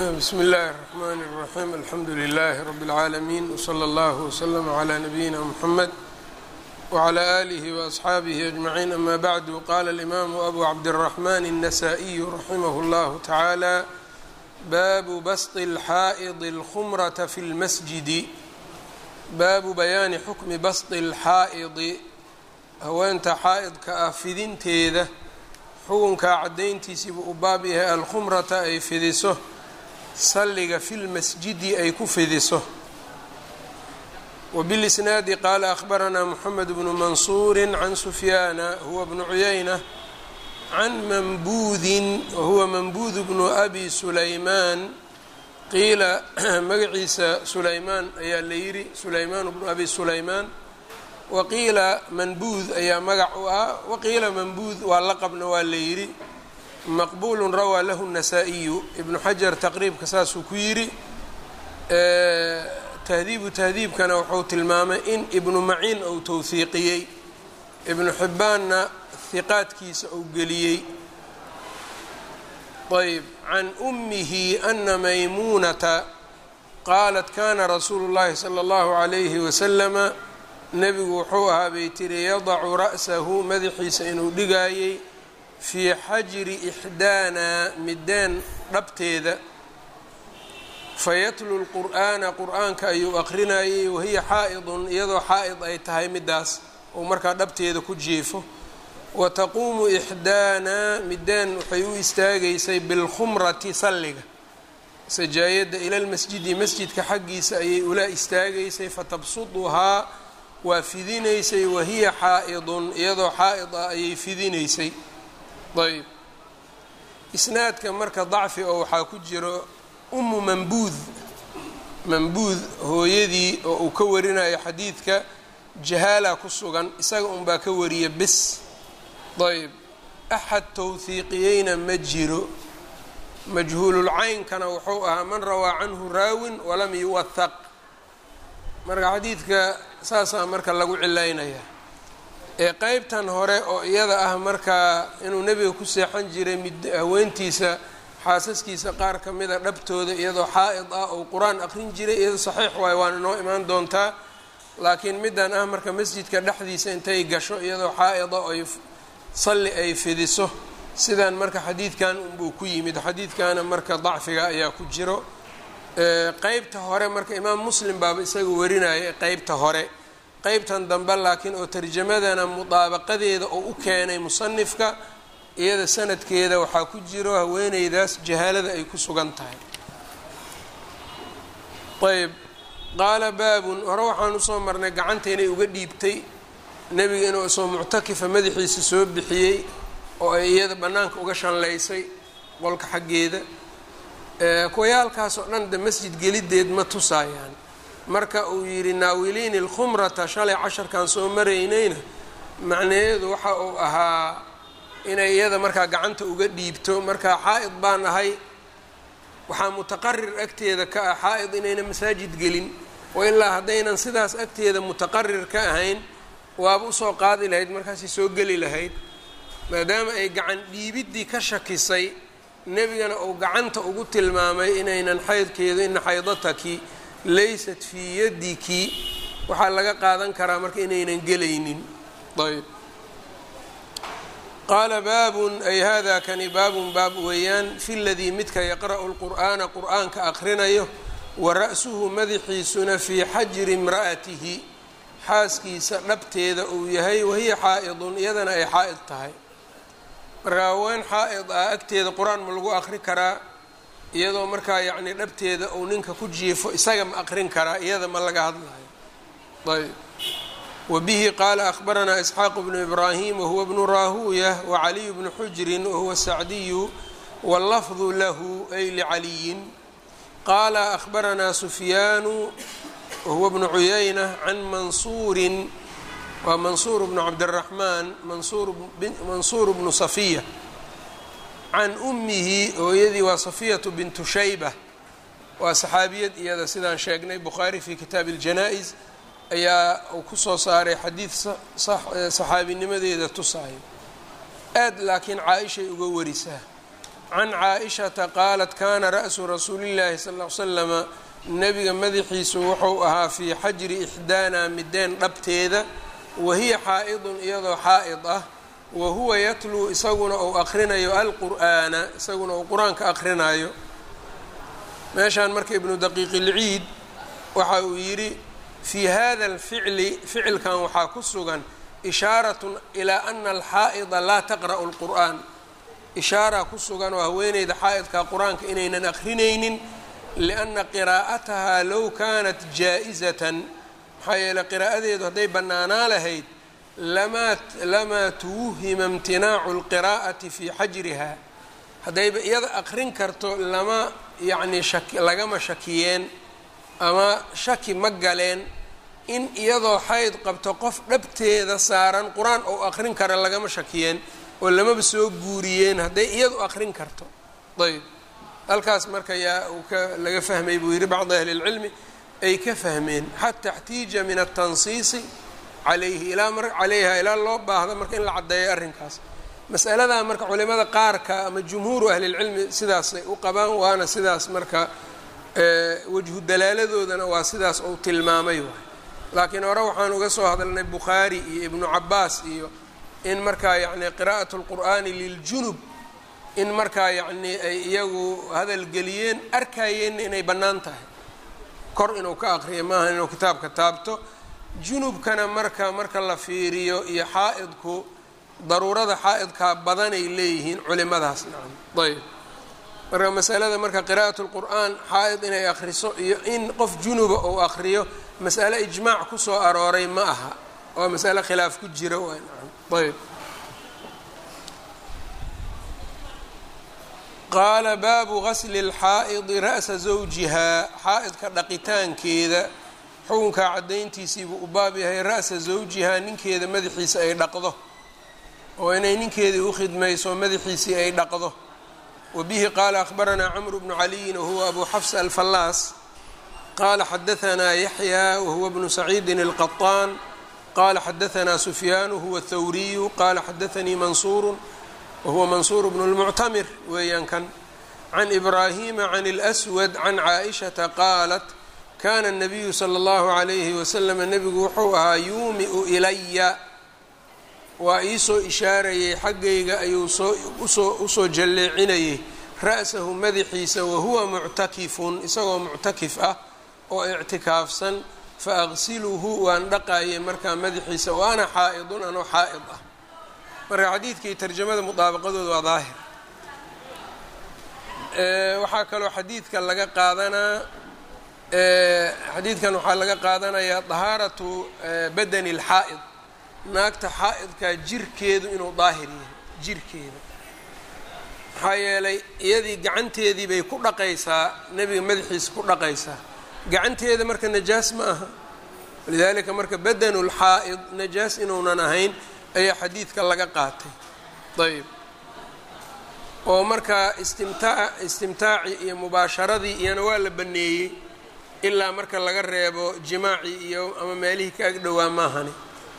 بسم الله الرحمن الرحيم الحمد لله رب العالمين وصلى الله وسلم على نبينا محمد وعلى آله وأصحابه أجمعين أما بعد قال الإمام أبو عبد الرحمن النسائي رحمه الله تعالى باب بسط الحائض الخمرة في المسجد baabu bayaani xukmi basطi اlxaa'idi haweenta xaa'idka ah fidinteeda xukunkaa caddayntiisiibuu u baab yahay alkhumrata ay fidiso salliga fi lmasjidi ay ku fidiso wbilisnaadi qaala akhbaranaa moxamed bnu mansuuri can sufyaana huwa bnu cuyayna can manbuudin wahuwa manbuud bnu abi sulaymaan qiila magaciisa sulaymaan ayaa la yidhi sulaymaan bnu abi sulaymaan waqiila manbuud ayaa magac u ah waqiila manbuud waa laqabna waa la yidhi maqbuulun rawaa lahu النasaaئiyu ibnu xajar taqriibka saasuu ku yidhi tahdiibkana wuxuu tilmaamay in ibnu maciin uu towhiiqiyey ibnu xibbaanna hiqaadkiisa uu geliyey ayb can ummihi ana maymuunata qaalat kana rasuulu اllahi salى اllahu عalayhi wasalama nebigu wuxuu ahaa bay tiri yadacu ra'sahu madaxiisa inuu dhigaayey fii xajri ixdaana mideen dhabteeda fayatlu lqur'aana qur'aanka ayuu aqrinayey wahiya xaa'idun iyadoo xaa'id ay tahay midaas ou markaa dhabteeda ku jiifo wataquumu ixdaana mideen waxay u istaagaysay bilkhumrati salliga sajaayadda ila lmasjidi masjidka xaggiisa ayay ula istaagaysay fatabsuduhaa waa fidinaysay wahiya xaa'idun iyadoo xaa'id ah ayay fidinaysay ayb isnaadka marka dacfi oo waxaa ku jiro ummu manbuud hooyadii oo uu ka warinayo xadiidka jahaala ku sugan isaga unbaa ka wariya bis ayb axad towhiiqiyeyna ma jiro majhuululcaynkana wuxuu ahaa man rawaa canhu raawin walam yuwahaq marka xadiidka saasaa marka lagu cilaynayaa ee qeybtan hore oo iyada ah marka inuu nebiga ku seexan jiray haweentiisa xaasaskiisa qaar ka mida dhabtooda iyadoo xaa'id ah ou qur-aan aqrin jiray iyadoo saxiix waayo waana noo imaan doontaa laakiin middan ah marka masjidka dhexdiisa intay gasho iyadoo xaa'ida oy salli ay fidiso sidan marka xadiidkan unbuu ku yimid xadiidkana marka dacfiga ayaa ku jiro qeybta hore marka imaam muslim baaba isaga warinaya qeybta hore qeybtan dambe laakiin oo tarjamadana mudaabaqadeeda oo u keenay musanifka iyada sanadkeeda waxaa ku jiro haweeneydaas jahaalada ay ku sugan tahay ayb qaala baabun hore waxaan usoo marnay gacanta inay uga dhiibtay nebiga inuu isoo muctakifa madaxiisa soo bixiyey oo ay iyada bannaanka uga shanlaysay qolka xaggeeda kuwayaalkaas oo dhan de masjid gelideed ma tusaayaan marka uu yidhi naawiliini alkhumrata shalay casharkan soo maraynayna macnaheedu waxa uu ahaa inay iyada markaa gacanta uga dhiibto markaa xaa'id baan ahay waxaa mutaqarir agteeda ka ah xaa'id inayna masaajid gelin oo ilaa haddaynan sidaas agteeda mutaqarir ka ahayn waaba usoo qaadi lahayd markaasay soo geli lahayd maadaama ay gacan dhiibiddii ka shakisay nebigana uu gacanta ugu tilmaamay inaynan xaydkeedu ina xaydataki laysat fii yadiki waxaa laga qaadan karaa marka inaynan gelaynin ayb qaala baabun ay hada kani baabun baab weeyaan fi ladii midka yaqra'u lqur'aana qur'aanka aqrinayo wa ra'suhu madaxiisuna fii xajri imra'atihi xaaskiisa dhabteeda uu yahay wahiya xaa'idun iyadana ay xaa'id tahay marka haween xaa'id ah agteeda qur-aan ma lagu aqri karaa iyadoo markaa yacni dhabteeda uu ninka ku jiifo isaga ma aqrin karaa iyada ma laga hadlayo ayb wabihi qaala akhbaranaa isxaaq bnu ibraahim wahuwa bnu raahuuya wacaliyu bnu xujrin wahuwa sacdiyu wallafdu lahu ay licaliyin qaala akhbaranaa sufyaanu wahuwa bnu cuyayna can mansuurin waa mansuur bnu cabdiraxmaan mansuur bnu safiya can ummihi hooyadii waa safiyatu bintu shayba waa saxaabiyad iyada sidaan sheegnay bukhaari fi kitaabi اljanaa-is ayaa uu kusoo saaray xadiid saxaabinimadeeda tusaayo aad laakiin caa-ishay uga warisaa can caaishata qaalat kana ra'su rasuulillaahi sal ll ly slama nebiga madaxiisu wuxuu ahaa fii xajri ixdaana mideen dhabteeda wahiya xaa'idun iyadoo xaa'id ah wa huwa yatluu isaguna uu aqrinayo alqur'aana isaguna uu qur-aanka aqrinayo. meeshaan marka ibnu daqiiq ilciid waxa uu yidhi fii hada alficli ficilkan waxaa ku sugan ishaaratun ilaa ana alxaa'ida laa taqra'u lqur'aan, ishaara ku sugan oo haweeneyda xaa'idka qur-aanka inaynan aqrinaynin lianna qiraa'atahaa low kaanat jaa-izatan, maxaa yeeley qiraa'adeedu hadday bannaanaa lahayd lamaa tuwuhima imtinaacu lqiraa'ati fii xajriha, haddayba iyada aqrin karto lama yacnii lagama shakiyeen ama shaki ma galeen in iyadoo xayd qabto qof dhabteeda saaran qur-aan ou aqrin kara lagama shakiyeen oo lamaba soo guuriyeen hadday iyadu aqrin karto. ayb halkaas marka yaa laga fahmay buu yidhi bacdi ahli اlcilmi ay ka fahmeen xata اxtiija min aلtansiisi calayha ilaa loo baahdo marka in la caddeeyo arrinkaas. mas'aladaa marka culimada qaarka ama jumhuuru ahli اlcilmi sidaasay u qabaan, waana sidaas marka wajhu dalaaladoodana waa sidaas ou tilmaamay waay. laakiin hore waxaan uga soo hadalnay bukhaari iyo ibnu cabaas iyo in markaa yacni qiraa'at اlqur'aani liljunub in markaa yacnii ay iyagu hadalgeliyeen arkayeenna inay bannaan tahay, kor inuu ka aqriyo maaha inuu kitaabka taabto. junubkana marka la fiiriyo iyo xaa'idku daruurada xaa'idkaa badanay leeyihiin culimadaas. nacam ayb marka masalada marka qiraa'at اlqur'aan xaa'id inay akhriso iyo in qof junuba uu akhriyo mas'ale ijmaac ku soo arooray ma aha, waa mas'ale khilaaf ku jira waay. nacam ayb qaala baabu gasli اlxaa'idi ra'sa zawjihaa, xaa'idka dhaqitaankeeda xukunkaa caddayntiisiibuu u baab yahay ra'sa zawjihaa ninkeeda madaxiisa ay dhaqdo oo inay ninkeedii u khidmayso madaxiisii ay dhaqdo. wabihi qaala akhbaranaa camru bnu caliyin wahuwa abu xafs alfallaas qaala xadahanaa yaxya wahuwa bnu saciidin alqaطaan qaala xadahanaa sufyaanu huwa thawriyu qaala xadaanii mansuuru wahuwa mansuur bnu lmuctamir weeyaan kan can ibraahima can اlأswad can caaishata qaalat kana الnabiyu salى اllahu عalayhi wasalam nebigu wuxuu ahaa yuumiu ilaya waa iisoo ishaarayay xaggayga ayuu usoo jalleecinayay ra'sahu madaxiisa wahuwa muctakifun isagoo muctakif ah oo ictikaafsan faaqsiluhu waan dhaqayay markaa madaxiisa wa ana xaa'idun anoo xaa'id ah. marka xadiidkii tarjamada mudaabaqadooda waa daahir. waxaa kaloo xadiidkan laga qaadanayaa dahaaratu badani اlxaa'id, naagta xaa'idkaa jirkeedu inuu daahir yahay jirkeeda, maxaa yeelay iyadii gacanteedii bay ku dhaqaysaa nebiga madaxiisa ku dhaqaysaa, gacanteeda marka najaas ma aha, walidaalika marka badanu lxaa'id najaas inuunan ahayn ayaa xadiidka laga qaatay. ayb oo markaa istimtaaci iyo mubaasharadii iyana waa la baneeyey ilaa marka laga reebo jimaacii iyo ama meelihii ka ag dhowaa maahani.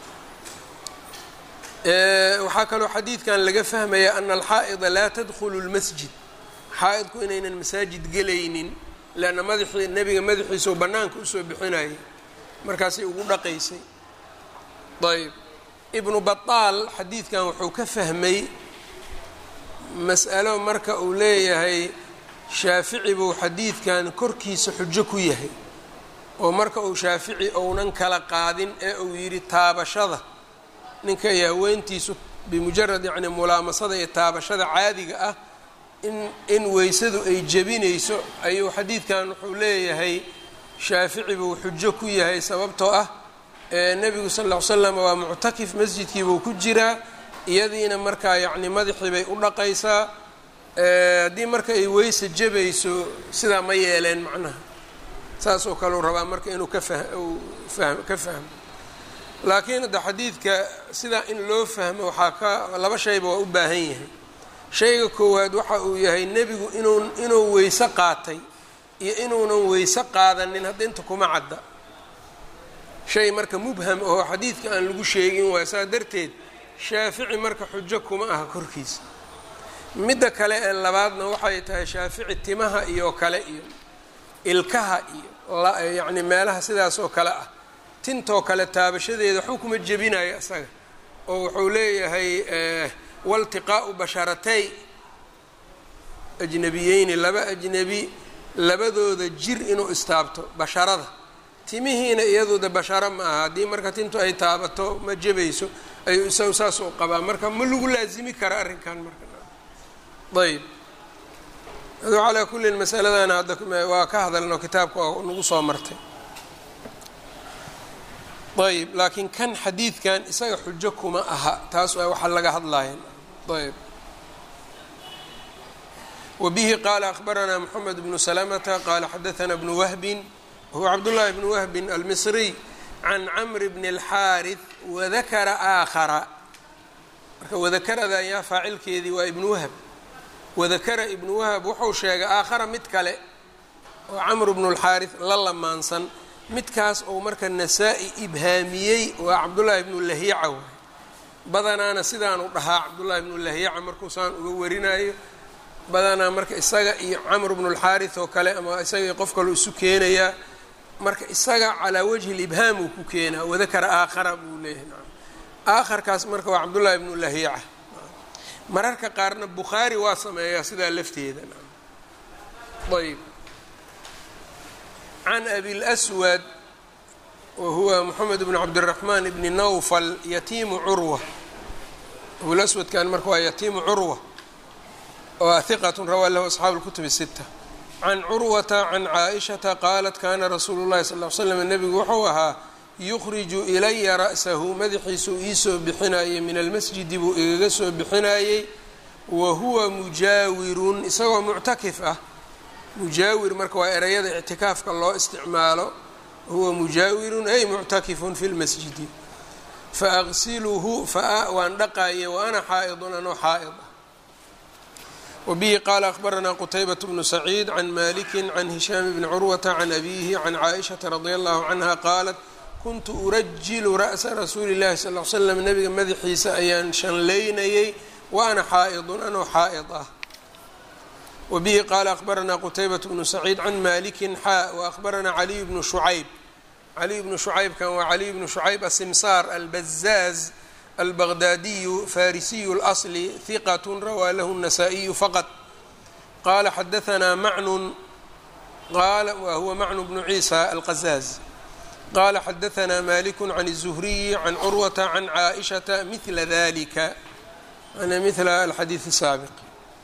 waxaa kaloo xadiidkan laga fahmaya ana alxaa'ida laa tadkhulu اlmasjid, xaa'idku inaynan masaajid gelaynin leanna madaxii nebiga madaxiisau bannaanka usoo bixinayay markaasay ugu dhaqaysay. ayb ibnu baطaal xadiidkan wuxuu ka fahmay mas'alo marka uu leeyahay shaafici buu xadiidkan korkiisa xujo ku yahay oo marka uu shaafici ounan kala qaadin ee uu yidhi taabashada ninka iyo haweentiisu bimujarad yacni mulaamasada iyo taabashada caadiga ah in weysadu ay jebinayso ayuu xadiidkan wuxuu leeyahay shaafici buu xujo ku yahay sababtoo ah nebigu sal ll ly slam waa muctakif masjidkiibuu ku jiraa, iyadiina markaa yacni madaxii bay u dhaqaysaa. haddii marka ay weyse jebayso sidaa ma yeeleen macnaha saasoo kaleu rabaa marka inuu ka fahmo. laakiin hadda xadiidka sidaa in loo fahmo waxaa laba shayba waa u baahan yahay. shayga koowaad waxa uu yahay nebigu inuu weyse qaatay iyo inuunan weyse qaadanin hadda inta kuma cadda, shay marka mubham oo xadiidka aan lagu sheegin waay. saa darteed shaafici marka xujo kuma aha korkiisa. midda kale ee labaadna waxay tahay shaafici timaha iyo kale iyo ilkaha iyo yacni meelaha sidaas oo kale ah tintoo kale taabashadeeda waxba kuma jebinayo isaga oo wuxuu leeyahay waltiqaa'u basharatay ajnabiyeyni laba ajnabi labadooda jir inuu istaabto basharada timihiina iyadooda basharo ma aha haddii marka tintu ay taabato ma jebayso ayuu isagu saas u qabaa marka ma lagu laazimi kara arrinkan marka ayb adu calaa kullin masaladana hadda waa ka hadalno kitaabka oo nagu soo martay ayb laakiin kan xadiidkan isaga xujo kuma aha taas waa waxa laga hadlayan ayb wabihi qaala akhbaranaa moxamed bnu salamata qaala xadaثana bnu wahbin wahuwa cabdullahi bnu wahbin almisriy can camri bni اlxaariث wadakara aakhara marka wadakarada ayaa faacilkeedii waa ibnu wahb wadakara ibnu wahb wuxuu sheegay aakhara mid kale oo camr bnu اlxaariث la lamaansan midkaas ou marka nasaa-i ibhaamiyey waa cabdullaahi bnu lahyaca waay badanaana sidaanu dhahaa cabdullaahi bnu lahyaca markuusaan uga warinayo badanaa marka isaga iyo camr bnu اlxaariث oo kale ama isaga iyo qof kaloo isu keenayaa marka isaga calaa wajhi libhaam uu ku keenaa wadakara aakhara buu leeyahay aakharkaas marka waa cabdullaahi bnu lahyaca mararka qaarna bukhaari waa sameeyaa sidaa lafteeda ayb can abi lswad wahuwa moxamed bn cabdiraxmaan bni nawfal yatiimu curwa abulaswadkan marka waa yatiimu curwa waa hiqatun rawaa lahu asxaabu اlkutub الsita can curwata can caaishata qaalat kana rasuulu llahi sal l slam nebigu wuxuu ahaa yukhriju ilaya ra'sahu madaxiisuu iisoo bixinayey min almasjidi buu igaga soo bixinayey wa huwa mujaawirun isagoo muctakif ah mujaawir marka waa ereyada ictikaafka loo isticmaalo huwa mujaawirun ay muctakifun fi lmasjidi faaqsiluhu waan dhaqaye wa ana xaa'idun anoo xaa'id ah wabihi qaala akhbaranaa qutaybat bnu saciid can maliki can hishaam bni curwata can abihi can caaishata radia allahu canha qaalat kuntu urajilu ra'sa rasuuli llahi sal l slam nabiga madaxiisa ayaan shanlaynayey wa ana xaa'idun anoo xaa'id ah wabihi qaala akhbaranaa qutaybat bnu saciid can maliki xaa waahbaranaa caliy bnu shucayb caliy bnu shucaybkan waa caliy bnu shucayb asimsaar albazaaz albaqdaadiyu farisiyu اlasli hiqat rawaa lahu الnasaa-iyu faqad qaala xadaanaa macnun wa huwa macnu bnu ciisa alqazaaz qala xadaanaa maliku can الzuhriyi can curwata can caaishata mila dalika ana mila alxadiid الsaabiq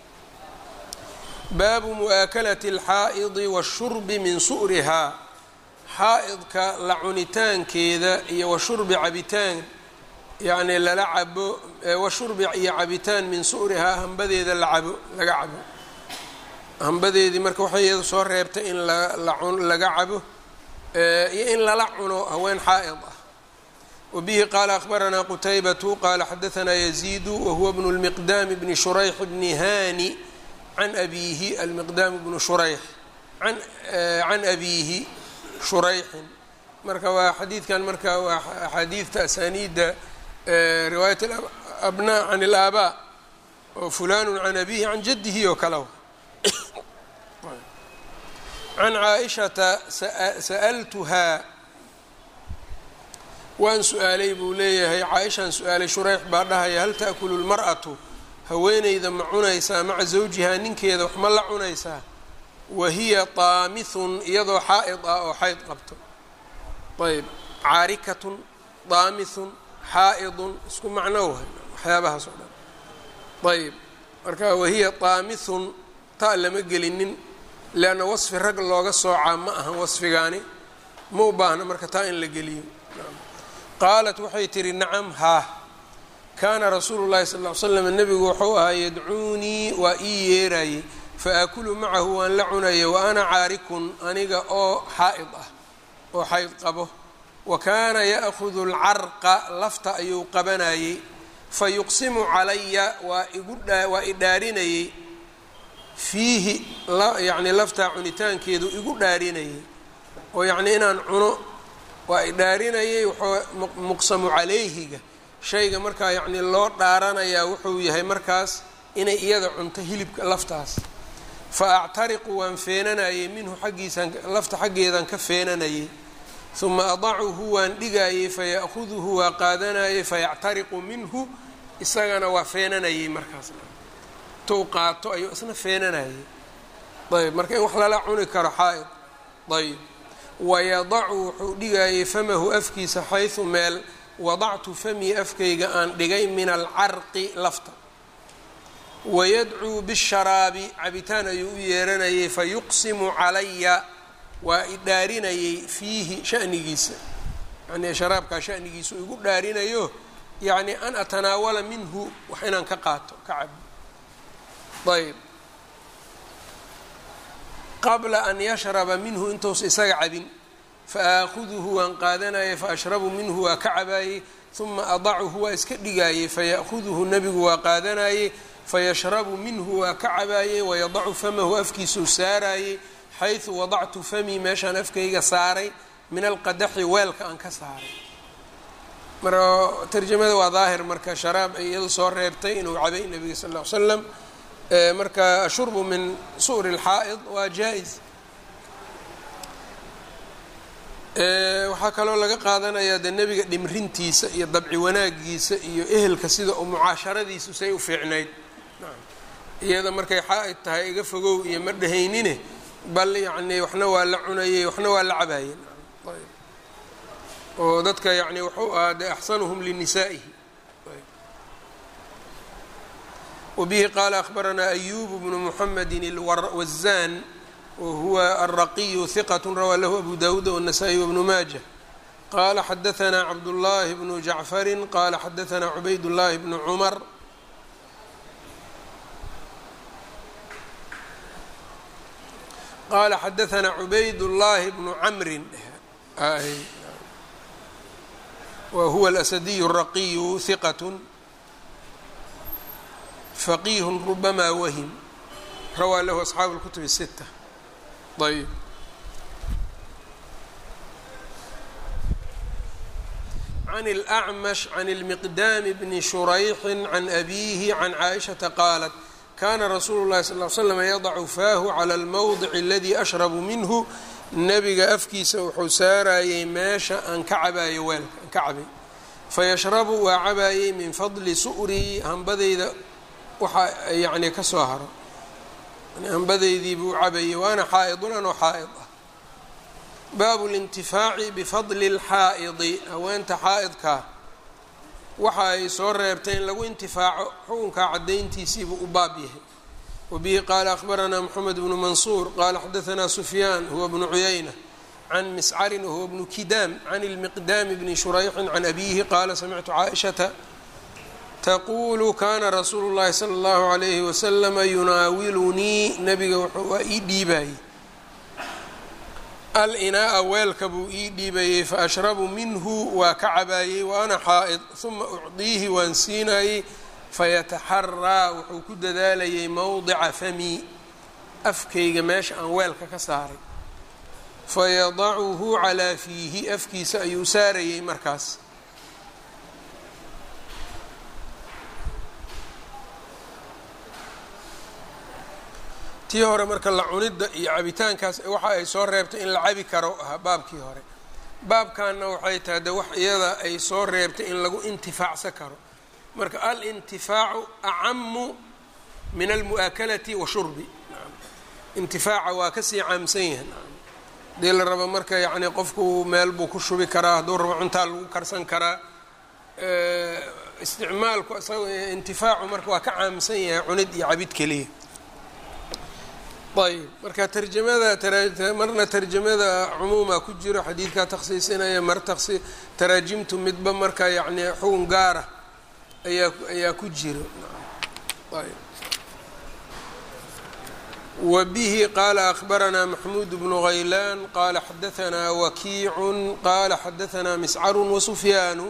baabu mu'aakalati اlxaa'idi washurbi min su'rihaa xaa'idka la cunitaankeeda iyo washurbi cabitaan yacnii lala cabo washurbi iyo cabitaan min su'rihaa hambadeeda laga cabo hambadeedii marka waxay iyadu soo reebtay in laga cabo iyo in lala cuno haween xaa'id ah wabihi qaala akhbaranaa qutaybatu qaala xadaanaa yaziidu wahuwa bnu lmiqdaam bni shurayx bni hani can abiihi almiqdaam bnu shurayx can abiihi shurayxin marka waa xadiidkan marka waa axaadiidta asaaniidda riwaayat abnaa can ilaabaa oo fulanu can abiihi can jaddihi oo kale can caaishata sa'altuhaa waan su-aalay buu leeyahay caaishaan su-aalay shurayx baa dhahaya hal ta'kulu lmar'atu haweeneyda ma cunaysaa maca zawjihaa ninkeeda wax ma la cunaysaa wahiya daamithun iyadoo xaa'id ah oo xayd qabto ayb caarikatun daamithun xaa'idun isku macno wahay waxyaabahaas oo dhan ayb marka wahiya daamithun ta lama gelinin leanna wasfi rag looga soocaa ma ahan wasfigaani ma u baahna marka taa in la geliyo qaalat waxay tihi nacam haa kaana rasuulu llahi sal ll ly slam nebigu wuxuu ahaa yadcuunii waa ii yeerayey faakulu macahu waan la cunaya wa ana caarikun aniga oo xaa'id ah oo xayd qabo wa kaana ya'hudu alcarqa lafta ayuu qabanayey fayuqsimu calaya waa idhaarinayey fiihi yacnii laftaa cunitaankeedu igu dhaarinayay oo yacnii inaan cuno waa idhaarinayay wuxuu muqsamu calayhiga shayga markaa yacnii loo dhaaranayaa wuxuu yahay markaas inay iyada cunto hilibka laftaas. fa actariqu waan feenanayay minhu xaggiisaan lafta xaggeedaan ka feenanayay. uma adacuhu waan dhigayey faya'huduhu waa qaadanayay fayactariqu minhu isagana waa feenanayay markaas tou qaato ayuu isna feenanayay. ayb marka in wax lala cuni karo xaa'id. ayb wayadacu wuxuu dhigayay famahu afkiisa xaysu meel wadactu famii afkayga aan dhigay min alcarqi lafta. wayadcuu bisharaabi cabitaan ayuu u yeeranayay fayuqsimu calaya waa idhaarinayay fiihi shanigiisa yani sharaabkaa shanigiisa igu dhaarinayo yacni an atanaawala minhu wax inaan ka qaato ka cabo. ayb qabla an yashraba minhu intuusa isaga cabin faaakuduhu waan qaadanayay faashrabu minhu waa ka cabaayey. uma adacuhu waa iska dhigaayey faya'huduhu nebigu waa qaadanayey fayashrabu minhu waa ka cabaayey. wayadacu famahu afkiisuu saarayey xayثu wadactu famii meeshaan afkayga saaray min alqadaxi weelka aan ka saaray. marka tarjamada waa daahir marka sharaab ay iyadu soo reebtay inuu cabay nebiga sal ll ly slam. marka ashurbu min su'ri اlxaa'id waa jaa-is. waxaa kaloo laga qaadanayaa dee nebiga dhimrintiisa iyo dabci wanaagiisa iyo ehelka sida u mucaasharadiisu say u fiicnayd. iyada markay xaa'id tahay iga fogow iyo ma dhahaynine bal yacni waxna waa la cunayey waxna waa la cabaayeen. oo dadka yacni wuxuu ahaa de axsanuhum linisaa'ihi. wabihi qaala akhbaranaa ayuub bnu muxamedi alwazaan wahuwa alraqiyu hiqat rawaa lahu abu dawuud wالnasaئي wbnu maaja. qaala xadaثna cabdullaahi bnu jacfari qaala xadaثna cubayd llaahi bnu cumar qaala xadaثna cubayd llaahi bnu camrin wa huwa alasadiyu الraqiyu hiqat faqiih rubama wahim rawaa lahu asxaabu اlkutub الsita. ayb can اlأcmash can اlmiqdaam bni shurayxi can abiihi can caaishaةa qaalat kana rasuulu اllahi sal ly slam yadacu faahu calى اlmowdic aladii ashrabu minhu. nebiga afkiisa wuxuu saarayey meesha aan ka cabaayo weelka aan ka cabay. fayashrabu waa cabaayey min fadli su'rii hambadayda waxaa yacni ka soo haro hambadaydii buu cabayey waana xaa'idun anoo xaa'id ah. baabu اlintifaaci bifadli اlxaa'idi haweenta xaa'idkaa waxa ay soo reebtay in lagu intifaaco xukunkaa caddayntiisiibuu u baab yahay. wabihi qaala akhbaranaa moxamed bnu mansuur qaala xadaثna sufyaan huwa bnu cuyayna can miscarin wahuwa bnu kidaam can اlmiqdaami bni shurayxin can abiihi qaala samictu caaishata taqulu kana rasuulu llahi salى اllahu عalayhi waslama yunaawilunii nabiga waa ii dhiibayey al-inaa'a weelka buu ii dhiibayey faashrabu minhu waa ka cabaayey wa ana xaa'id. uma ucdiihi waan siinayey fayataxaraa wuxuu ku dadaalayay mowdica famii afkayga meesha aan weelka ka saaray. fayadacuhu calaa fiihi afkiisa ayuu saarayey markaas. tii hore marka la cunidda iyo cabitaankaas waxa ay soo reebtay in la cabi karo ahaa baabkii hore. baabkanna waxay tahay de wax iyada ay soo reebtay in lagu intifaacsan karo. marka alintifaacu acamu min almu'aakalati wa shurbi. intifaaca waa kasii caamsan yahay. hadii la rabo marka yacni qofku meel buu ku shubi karaa, hadduu rabo cuntaa lagu karsan karaa. isticmaalku isaga intifaacu marka waa ka caamsan yahay cunid iyo cabid keliya. ayb marka tarjamada marna tarjamada cumuuma ku jiro xadiidkaa takhsiisinaya mar taraajimtu midba marka yacni xukun gaara ayaa ku jiro. ayb wabihi qaala akhbaranaa maxmuud bnu haylaan qaala xadaثanaa wakiicu qaala xadaثanaa miscaru wasufyaanu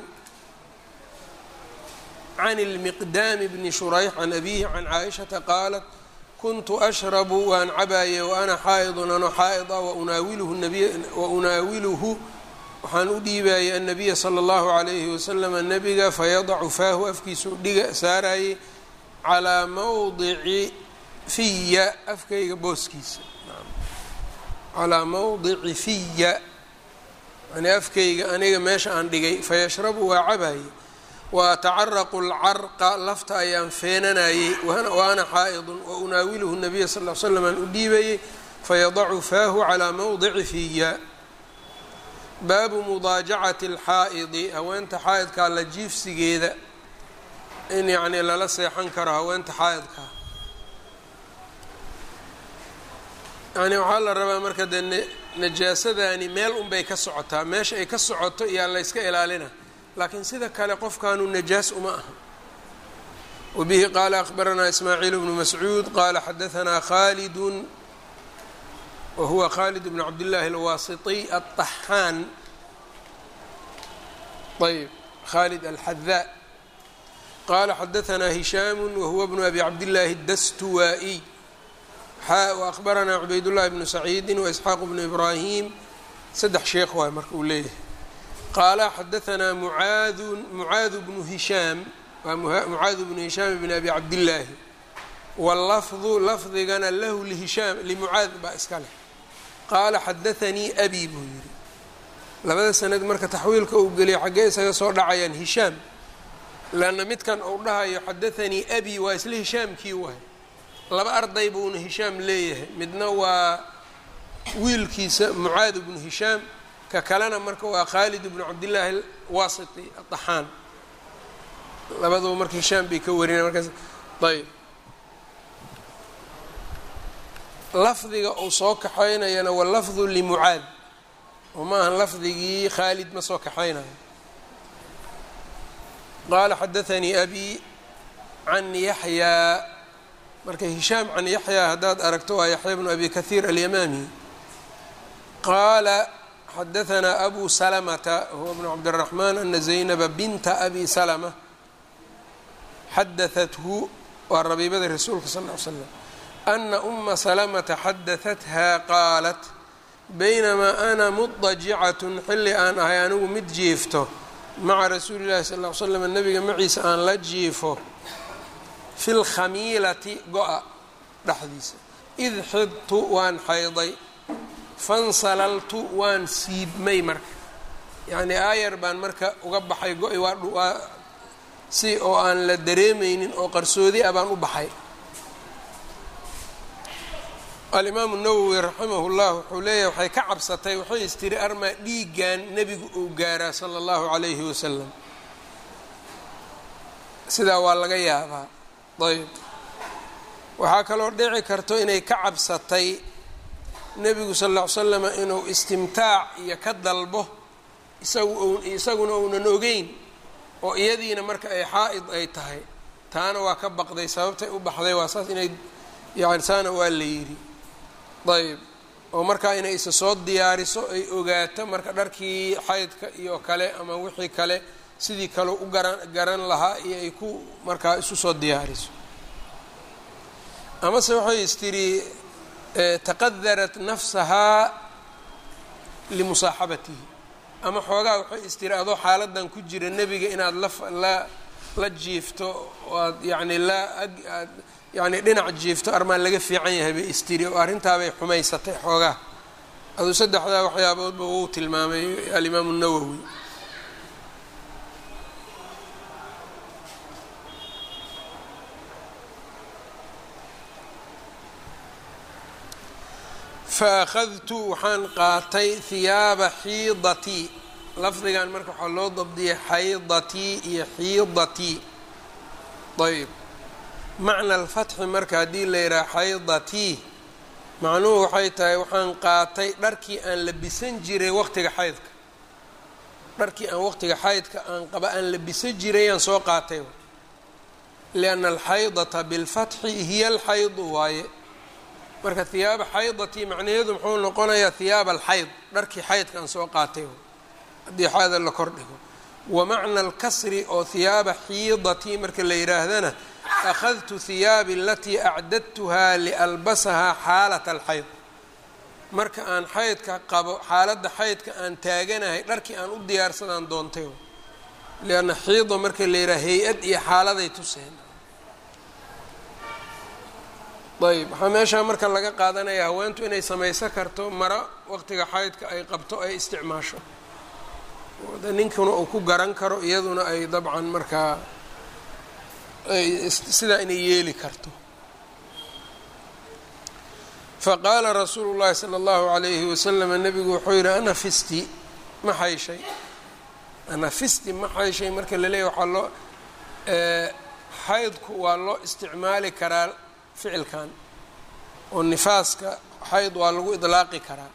can اlmiqdaami bni shurayx can abiihi can caaishaةa qaalat kuntu ashrabu waan cabaayey wa ana xaa'idun ano xaa'id ah waunaawiluhu waxaan u dhiibaayey annabiya sala allahu calayhi wasalam nabiga fayadacu faahu afkiisuu dhiga saarayey calaa mawdici fiya afkayga booskiisa calaa mawdici fiya yani afkayga aniga meesha aan dhigay fayashrabu waa cabaye wa atacaraqu alcarqa lafta ayaan feenanayey wa ana xaa'idun wa unaawiluhu nabiya sal ll ly slam aan u dhiibayey fayadacu faahu calaa mawdici fiya baabu mudaajacati alxaa'idi haweenta xaa'idkaa la jiifsigeeda in yacnii lala seexan karo haweenta xaa'idkaa yani waxaa la rabaa marka dee najaasadani meel unbay ka socotaa meesha ay ka socoto iyaa layska ilaalina laakiin sida kale qofkaanu najaas uma aha wabihi qaala akhbaranaa ismaaciil bnu mascuud qaala xadahanaa khaalidun wahuwa khaalid bn cabdillaahi alwaasitiy aلطaxaan ayb khaalid alxadaa qaala xadahanaa hishaamu wahuwa bnu abi cabdillaahi اdastuwaa'iy وأخبرnaa cubaydاللahi بن سacيidi وإسxاaq بن إbrahيm saddex sheekh waay marka uu leeyahay qaala xadaثnaa mucaad bnu hishaam waa mucaad bnu hishaam bn abi cabdillaahi wاlafظu lafdigana lahu lhishaam limucaad baa iska leh qaala xadaثanii abi buu yihi labada sanad marka taxwiilka uu geliya xaggee isaga soo dhacayaan hishaam lanna midkan uu dhahayo xadaثanii abi waa isla hishaamkii waay laba arday buuna hishaam leeyahay midna waa wiilkiisa mucaad bnu hishaam ka kalena marka waa khaalid bnu cabdillaahi alwaasiti aلطaxaan labaduba marka hishaam bay ka warina markaas ayb lafdiga uu soo kaxaynayana walafdu limucaad oo ma ahan lafdigii khaalid ma soo kaxaynayo qaala xadaثanii abi can yaxyaa marka hishaam can yaxyaa haddaad aragto waa yaxya bnu abi kahiir alyamaami qaala xadaثanaa abu salamata huwa bnu cabdالraxmaan ana zaynaba binta abi salama xadaثathu waa rabiibada rasuulka sal ll ly slam ana uma salamata xadaثathaa qaalat baynamaa ana mudajicatu xilli aan ahay anigu mid jiifto maca rasuuli llahi sal ll ly slam nabiga maciisa aan la jiifo fi lkhamiilati go-a dhexdiisa id xidtu waan xayday fansalaltu waan siibmay marka yacnii aayar baan marka uga baxay go-i waa si oo aan la dareemaynin oo qarsoodi a baan u baxay alimaamu nawowi raximah llah wuxuu leeyahay waxay ka cabsatay waxay istiri armaa dhiiggan nebigu uu gaaraa sala allahu calayhi wasalam sidaa waa laga yaabaa ayb waxaa kaloo dhici karto inay ka cabsatay nebigu sal ll ly slam inuu istimtaac iyo ka dalbo isaguna uunan ogeyn oo iyadiina marka ay xaa'id ay tahay taana waa ka baqday sababtay u baxday waa saas inay yani saana waa la yidhi ayb oo markaa inay isa soo diyaariso ay ogaato marka dharkii xaydka iyo kale ama wixii kale sidii kale u garan lahaa iyo ay ku markaa isu soo diyaariso amase waxay istiri taqadarat nafsahaa limusaaxabatihi ama xoogaa waxay istiri adoo xaaladan ku jira nebiga inaad la jiifto oo aad yani aad yani dhinac jiifto armaan laga fiican yahay bay istiri oo arrintaabay xumaysatay xoogaa aduu saddexdaa waxyaaboodba uu tilmaamay alimaamu nawowi faأkhadtu waxaan qaatay hiyaaba xiidatii lafdigan marka waxaa loo dabdiyay xaydatii iyo xiidatii ayb macna alfatxi marka haddii la yidhaha xaydatii macnuhu waxay tahay waxaan qaatay dharkii aan labisan jiray waqtiga xaydka dharkii aan waqtiga xaydka aan qaba aan labisan jiray aan soo qaatay lianna alxaydata bilfatxi hiya alxaydu waaye marka hiyaaba xaydatii macnaheedu muxuu noqonayaa hiyaaba alxayd dharkii xaydka aan soo qaatay haddii xaada la kor dhigo wa macna alkasri oo hiyaaba xiidatii marka la yidhaahdana akhadtu hiyaabi alatii acdadtuhaa lialbasahaa xaalata alxayd marka aan xaydka qabo xaaladda xaydka aan taaganahay dharkii aan u diyaarsadaan doontay lianna xiida marka la yidhaha hay-ad iyo xaaladay tuseen ayb waxaa meeshaa marka laga qaadanaya haweentu inay samaysan karto maro waqtiga xaydka ay qabto ay isticmaasho ninkuna uu ku garan karo iyaduna ay dabcan markaa ay sidaa inay yeeli karto. faqaala rasuulu llahi sala allahu alayhi wasalam nabigu wuxuu yihi anafisti ma xayshay anafisti ma xayshay marka la leeyahy waxaa loo xaydku waa loo isticmaali karaa ficilkan oo nifaaska xayd waa lagu idlaaqi karaa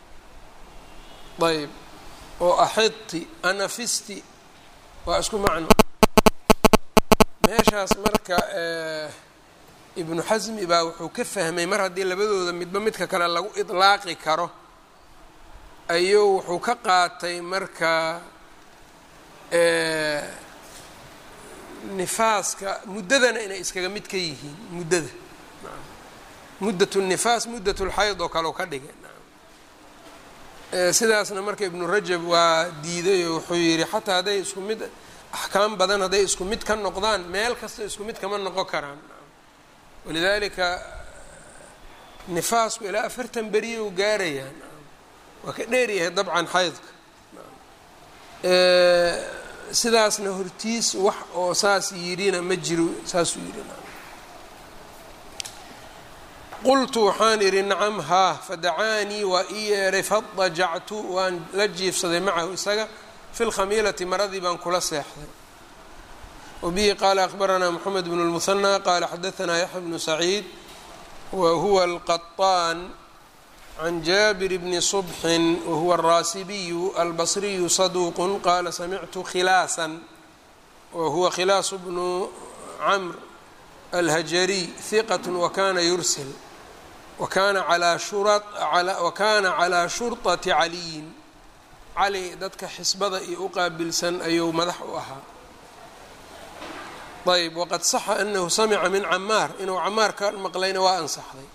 ayb oo axidti anafisti waa isku macno meeshaas marka ibnu xasmi baa wuxuu ka fahmay mar haddii labadooda midba midka kale lagu idlaaqi karo ayuu wuxuu ka qaatay marka nifaaska muddadana inay iskaga mid ka yihiin muddada muddat الnifaas muddat اlxayd oo kale u ka dhigay sidaasna marka ibnu rajab waa diiday oo wuxuu yihi xataa hadday isku mid axkaam badan hadday isku mid ka noqdaan meel kasta isku mid kama noqon karaan walidaalika nifaasku ilaa 40 beriye u gaarayaan waa ka dheeryahay dabcan xaydka sidaasna hortiis wax oo saas yidhina ma jiro saasuu yidhi qultu waxaan idhi nacam haa fadacaanii waa ii yeeray fadajactu waan la jiifsaday macahu isaga fi lkhamiilati maradii baan kula seexday wabihi qaala akhbaranaa moxamed bnu lmuhanى qaala xadaanaa yaxya bnu saciid wa huwa alqaطaan can jaabir bni صubxin wahuwa alraasibiyu albasriyu saduuq qaala samictu khilaasan wahuwa khilaasu bnu camr alhajariy hiqat wakana yursil wakana calaa shurطati caliyin cali dadka xisbada iyo u qaabilsan ayuu madax u ahaa ayb waqad saxa anahu samica min camaar inuu camaar ka maqlayna waa ansaxday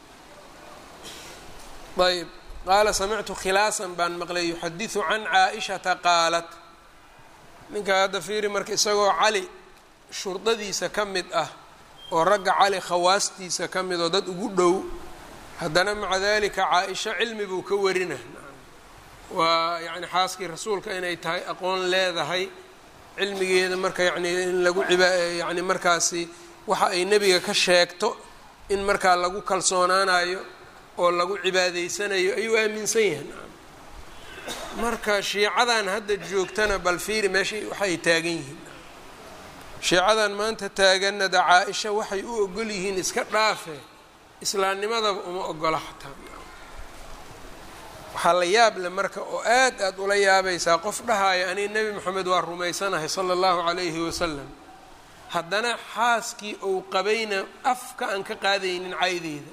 ayb qaala samictu khilaasan baan maqlay yuxadiثu can caaishata qaalat ninka hadda fiiri marka isagoo cali shurdadiisa ka mid ah oo ragga cali khawaastiisa ka mid oo dad ugu dhow haddana maca dalika caa-isha cilmi buu ka warina waa yani xaaskii rasuulka inay tahay aqoon leedahay cilmigeeda marka yani in lagu yani markaasi waxa ay nebiga ka sheegto in markaa lagu kalsoonaanayo oo lagu cibaadaysanayo ayuu aaminsan yahay marka shiicadan hadda joogtana bal fiiri meesha waxay taagan yihiin shiicadan maanta taaganada caa-isha waxay u ogol yihiin iska dhaafe islaamnimadaba uma ogola xataa waxaa la yaab le marka oo aad ula yaabaysaa qof dhahaya ani nebi moxamed waa rumaysanahay sala allahu calayhi wasalam haddana xaaskii ou qabayna afka aan ka qaadaynin caydeeda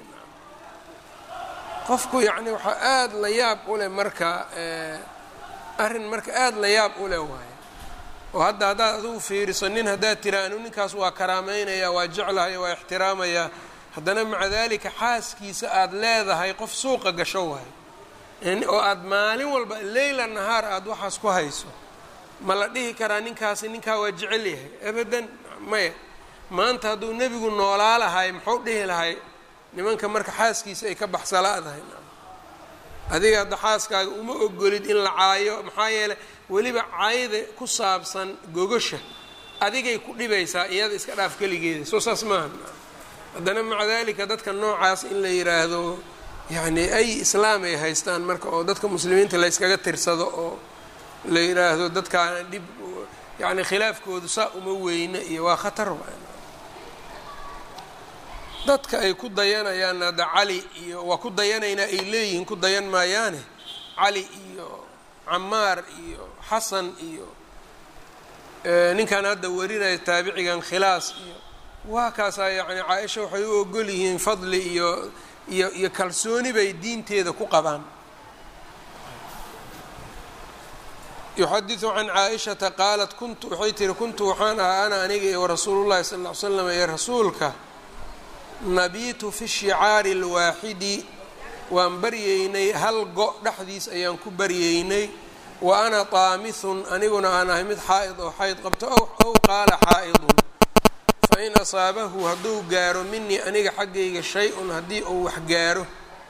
qofku yacni waxaa aada la yaab u leh marka arrin marka aada la yaab u leh waaye oo haddaad adugu fiiriso nin haddaad tira anu ninkaas waa karaameynaya waa jeclahay waa ixtiraamayaa haddana maca dalika xaaskiisa aada leedahay qof suuqa gasho waayo oo aada maalin walba leyla nahaar aada waxaas ku hayso ma la dhihi karaa ninkaasi ninkaa waa jecel yahay abadan maya maanta hadduu nebigu noolaa lahay muxuu dhihi lahay nimanka marka xaaskiisa ay ka baxsalaadahay adiga hadda xaaskaaga uma ogolid in la caayo maxaa yeeley weliba caayda ku saabsan gogosha adigay ku dhibaysaa iyada iska dhaaf keligeeda soo saas maaha haddana maca dalika dadka noocaas in la yiraahdo yacni ay islaam ay haystaan marka oo dadka muslimiinta la yskaga tirsado oo la yiraahdo dadkaana dhib yacni khilaafkoodu saa uma weyna iyo waa khatar dadka ay ku dayanayaan hadda cali iyo waa ku dayanaynaa ay leeyihiin ku dayan maayaane cali iyo camaar iyo xasan iyo ninkan hadda warinaya taabicigan khilaas iyo waa kaasaa yacni caa-isha waxay u ogol yihiin fadli iyo kalsooni bay diinteeda ku qabaan yuxadiثu can caaishata qaalat waxay tihi kuntu waxaan ahaa ana aniga iyo warasuulullahi sal ll ly slam iyo rasuulka nabiitu fi shicaari اlwaaxidi waan baryeynay hal go' dhexdiis ayaan ku baryeynay wa ana taamithun aniguna aan ahay mid xaa'id oo xayd qabto aw qaala xaa'idun fain asaabahu hadduu gaaro minii aniga xaggayga shay-un haddii uu wax gaaro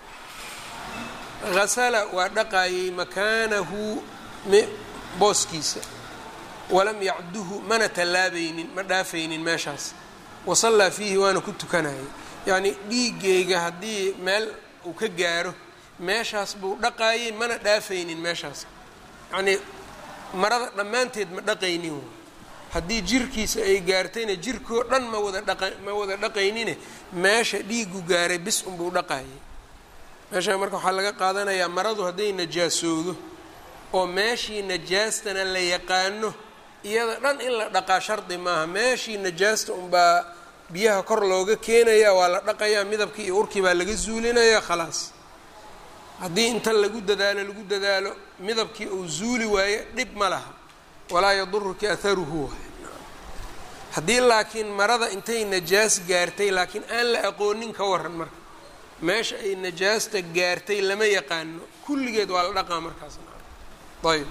hasala waa dhaqaayay makaanahu booskiisa walam yacduhu mana tallaabaynin ma dhaafaynin meeshaas wasallaa fiihi waana ku tukanayay yacnii dhiigayga haddii meel uu ka gaaro meeshaas buu dhaqaayay mana dhaafaynin meeshaas yacnii marada dhammaanteed ma dhaqaynin haddii jirkiisa ay gaartayna jirkoo dhan ma wada dhaqaynine meesha dhiigu gaaray bis unbuu dhaqaayay meesha marka waxaa laga qaadanayaa maradu hadday najaasoodo oo meeshii najaastana la yaqaano iyada dhan in la dhaqaa shardi maaha meeshii najaasta unbaa biyaha kor looga keenaya waa la dhaqayaa midabkii iyo urkii baa laga zuulinaya khalaas haddii inta lagu dadaalo midabkii uu zuuli waayo dhib ma laha walaa yaduruki atharuhu haddii laakiin marada intay najaas gaartay laakiin aan la aqoonin ka waran marka meesha ay najaasta gaartay lama yaqaano kulligeed waa la dhaqaa markaas ayb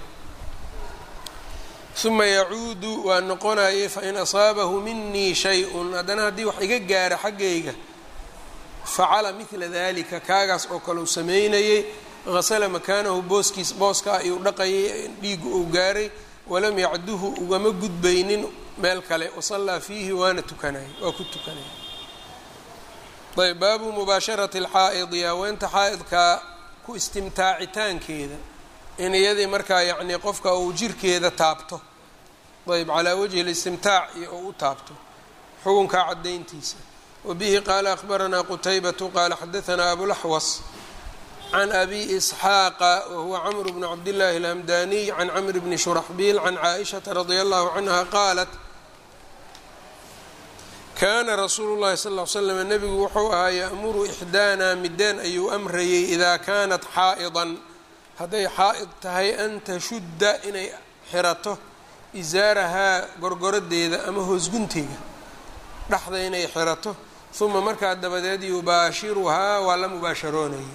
uma yacuudu waa noqonayay fain asaabahu minii shay-un haddana haddii wax iga gaara xaggayga facala midla dalika kaagaas oo kale uu sameynayay hasala makaanahu booskaa ayuu dhaqayay dhiigu uu gaaray walam yacduhu ugama gudbaynin meel kale wasallaa fiihi waana tukanayay waa ku tukanayay ayb baabu mubaasharati alxaa'idi haweenta xaa'idkaa ku istimtaacitaankeeda in iyadii markaa yacnii qofka uu jirkeeda taabto ayb calaa wajhi listimtaac iyo uu u taabto xukunkaa caddayntiisa wabihi qaala akhbaranaa qutaybatu qaala xadaanaa abulaxwas can abi isxaaqa wahuwa camr bnu cabdillaahi alhamdaniy can camr bni shuraxbiil can caaishata radia allahu canha qaalat kaana rasuulu llahi sal l slam nebigu wuxuu ahaa ya'muru ixdaanaa mideen ayuu amrayay idaa kaanat xaa'idan hadday xaa'id tahay an tashudda inay xirato isaarahaa gorgoradeeda ama hoosgunteega dhexda inay xirato uma markaa dabadeed yubaashiruhaa waa la mubaasharoonayay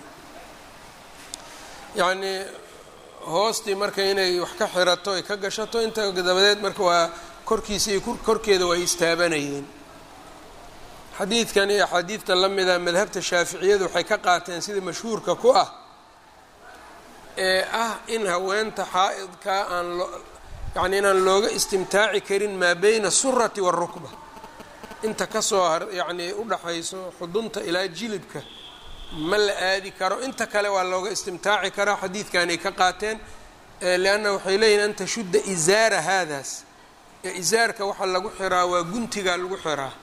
yacnii hoostii marka inay wax ka xirato ay ka gashato inta dabadeed marka waa korkiisa iyo korkeeda waa istaabanayeen xadiidkan iyo axaadiidta la mida madhabta shaaficiyadu waxay ka qaateen sida mashhuurka ku ah ee ah in haweenta xaa'idka yacni inaan looga istimtaaci karin maa beyna surati waarukba inta kasoo yacnii udhaxayso xudunta ilaa jilibka ma la aadi karo inta kale waa looga istimtaaci karaa xadiidkanay ka qaateen lianna waxay leeyihin an tashudda isaara haadaas isaarka waxaa lagu xiraa waa guntigaa lagu xiraa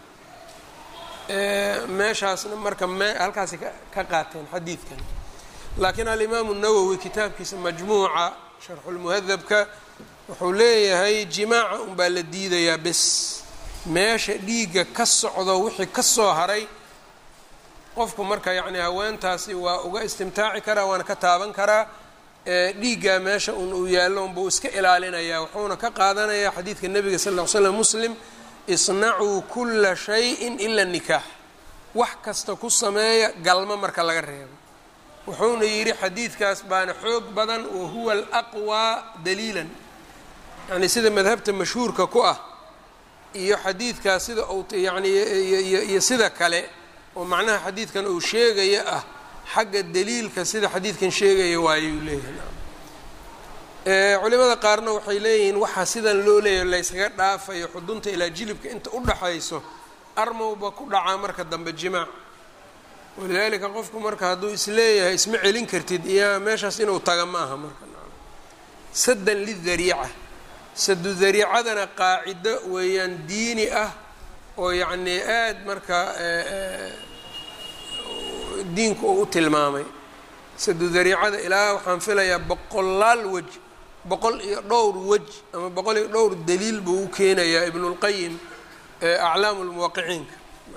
meeshaasna marka halkaasay ka qaateen xadiidkan laakiin alimaamu nawowi kitaabkiisa majmuuca sharxulmuhadabka wuxuu leeyahay jimaaca unbaa la diidayaa bes meesha dhiigga ka socdo wixii ka soo haray qofku marka yacni haweentaasi waa uga istimtaaci karaa waana ka taaban karaa dhiiggaa meesha uu yaallo unbuu iska ilaalinayaa wuxuuna ka qaadanayaa xadiidka nebiga sal ll ly slam muslim isnacuu kulla shayin ila nikaax wax kasta ku sameeya galmo marka laga reebo wuxuuna yidhi xadiidkaas baana xoog badan wa huwa alaqwaa daliilan yacni sida madhabta mashhuurka ku ah iyo xadiidkaas sida uu yacni iyo sida kale oo macnaha xadiidkan uu sheegaya ah xagga daliilka sida xadiidkan sheegaya waayuu leeyahay culimada qaarna waxay leeyihiin waxaa sidan loo leeyahay laysaga dhaafayo xudunta ilaa jilibka inta u dhaxayso armowba ku dhacaa marka dambe jimaac walidaalika qofku marka hadduu isleeyahay isma celin kartid iyo meeshaas inuu taga ma aha marka saddan lidariica sadu dariicadana qaacido weeyaan diini ah oo yacnii aada marka diinku uu u tilmaamay sadu dariicada ilaa waxaan filayaa boqolaal wej 100 wej ama 100 daliil buu u keenayaa ibnulqayim aclaamu lmuwaqiciinka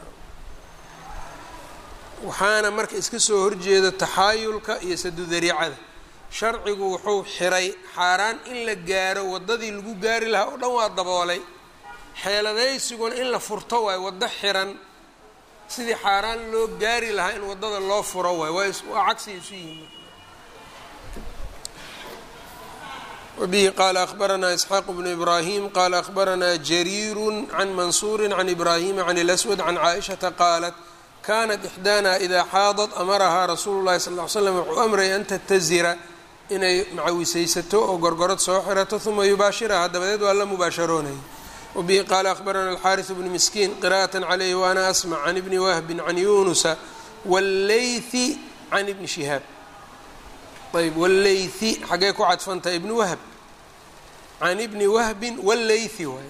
waxaana marka iska soo horjeeda taxaayulka iyo sadu dariicada sharcigu wuxuu xiray xaaraan in la gaaro waddadii lagu gaari lahaa oo dhan waa daboolay xeeladaysiguna in la furto waayo waddo xiran sidii xaaraan loo gaari lahaa in waddada loo furo waayo waa cagsi isu yihiin وبه qال أخبرنا إسحاq بن إبراهيم qال أخبرنا جرير عن منصور عن إبراهيم عن الأسود عن cائشةa qاaلت kanت إحdاna إذا xاaضت أmرhaa رasuul الlahi صلى اه عل سلم wxuu أmraya an تتزira inay macawisaysato oo gorgorad soo xirato ثuma yubaashiraha dabadeed waa la mubaasharoonaya. وبه qال أخبرنا الحارث بن مسكين قراءة عليه وأنا أسمع عن بن وهب عن يونس والليث عن بن شهاab. ayb wاleyثi xaggee ku cadfanta ibn wahb can ibni wahbi wاleyثi waay.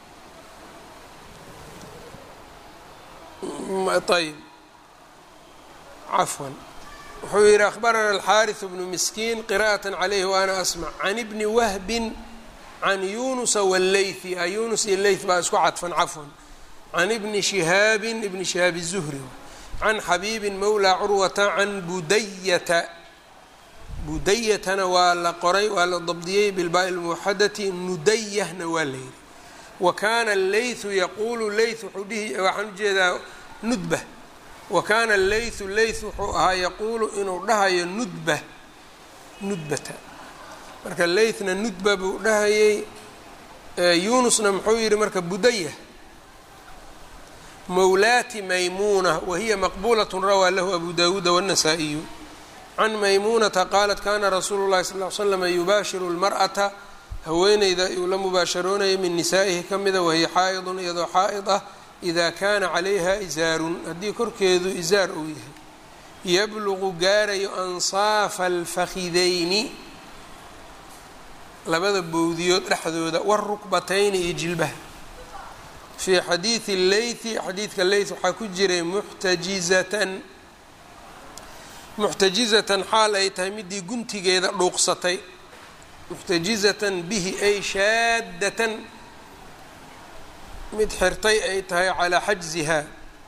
ayb cafwan wuxuu yihi أخbarana الxاariث بن مسكين qراءة عalayhi وأna asmع can ibni wahbi can yunusa wاleyثi yunus iyo leyth baa isku cadfan cafwan can ibni شihaabi ibni شihaab الزهri can xabiibi mawlى curwata can budayatana waa la qoray waa la dabdiyey bilbaaءi اlmuwaxadati nudayahna waa la yihi. wa kana leythu yaquulu leyth wuxuu dhihi waxaan ujeedaa nudba wa kana leythu leyth wuxuu ahaa yaquulu inuu dhahayo nudbata marka leythna nudba buu dhahayey. yunusna muxuu yihi marka budaya mawlaati maymuna wahiya maqbulaة rawaa lahu abu dawuuda wالنasaaئiyu can maymunata qaalat kana rasuulu llahi sal ly slm yubaashiru lmar'ata haweeneyda uu la mubaasharoonaya min nisaa'ihi ka mida wahiya xaa'idun iyadoo xaa'id ah idaa kaana calayha isaarun haddii korkeedu isaar uu yahay yabluqu gaarayo ansaafa alfakhidayni labada bowdiyood dhexdooda warukbatayni iyo jilbaha. fii xadiidi leythi xadiidka leyth waxaa ku jiray muxtajizatan xaal ay tahay midii guntigeeda dhuuqsatay muxtajizatan bihi ay shaadatan mid xirtay ay tahay calaa xajzihaa